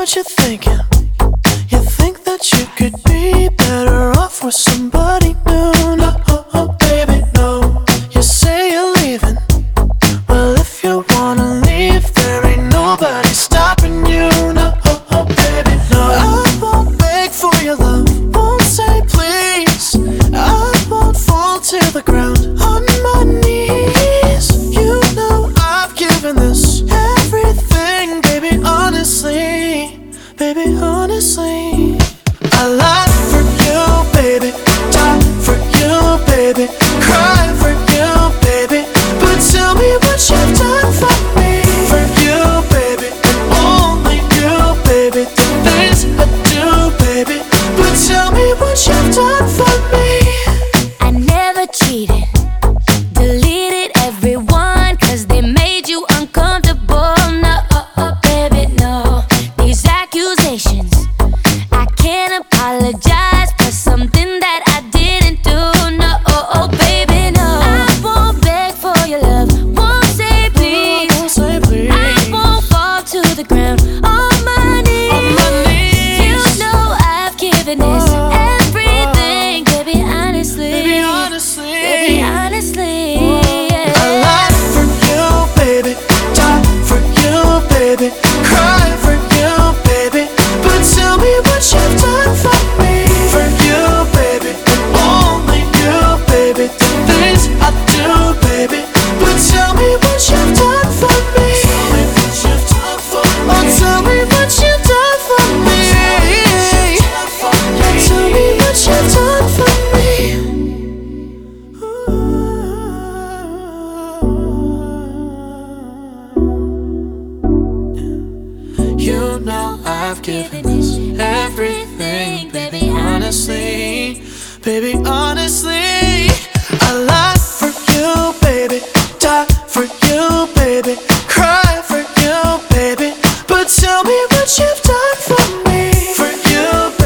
what you're thinking. You think that you could be better off with somebody new. No, baby, no. You say you're leaving. Well, if you wanna leave, there ain't nobody stopping you. No, baby, no. I won't beg for your love, won't say please. I won't fall to the ground on my knees. You know I've given this everything, baby, honestly. Baby, honestly, I lie for you, baby, die for you, baby, cry for you, baby. But tell me what you've done for me. For you, baby, and only you, baby. The things I do, baby. But tell me what you've done for me. I never cheated, deleted everyone, 'cause they made you uncomfortable. No, baby, no. These accusations, I can't apologize for something that I didn't do. No, baby, no. I won't beg for your love, won't say please. I won't fall to the ground on my knees. You know I've given this everything, baby, honestly. Baby, honestly, Baby, honestly, I lie for you, baby, die for you, baby, cry for you, baby. But tell me what you've done for me. For you, baby, and only you, baby. The things I do, baby. But tell me what you've done for me. Tell me what you've done for me. Oh, tell me what you've done for me. Tell me what you've done for me. You know I've given this everything, baby, honestly. Baby, honestly.